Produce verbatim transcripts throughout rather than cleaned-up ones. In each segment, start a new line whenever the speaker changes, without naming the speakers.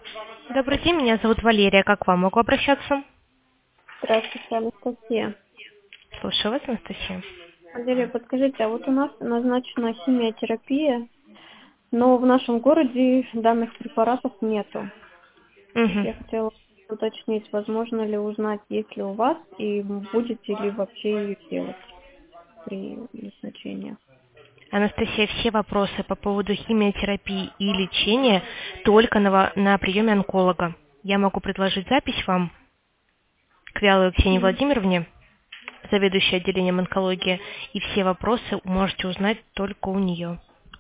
Добрый день, меня зовут Валерия. Как к вам могу обращаться?
Здравствуйте, Анастасия.
Слушаю вас, Анастасия.
Валерия, подскажите, а вот у нас назначена химиотерапия, но в нашем городе данных препаратов нету. Вот
Мгм.
я хотела уточнить, возможно ли узнать, есть ли у вас и будете ли вообще ее делать при назначении.
Анастасия, все вопросы по поводу химиотерапии и лечения только на, во- на приеме онколога. Я могу предложить запись вам к Вялой Ксении
М.
Владимировне, заведующей отделением онкологии, и все вопросы можете узнать только у нее.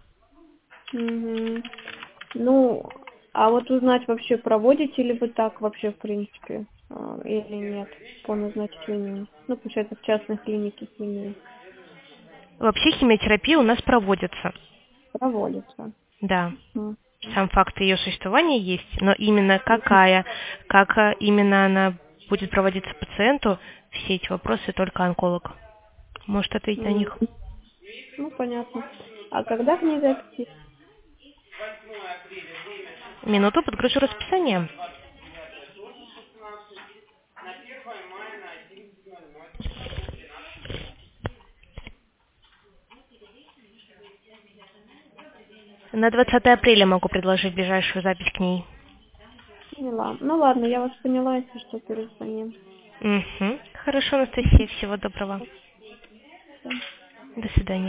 Мгм. Ну, а вот узнать вообще, проводите ли вы так вообще в принципе а, или нет по назначению. Ну, получается, в частной клинике химии
Вообще химиотерапия у нас проводится.
проводится.
Да.
Мгм.
Сам факт ее существования есть, но именно какая, как а, именно она будет проводиться пациенту, все эти вопросы только онколог может ответить на
М.
них.
Ну, понятно. А когда к ней записи?
Минуту подгружу расписание. На двадцатое апреля могу предложить ближайшую запись к ней.
Поняла. Ну ладно, я вас поняла, если что, перезвоним.
Угу. Хорошо, Анастасия, всего доброго.
Всё.
До свидания.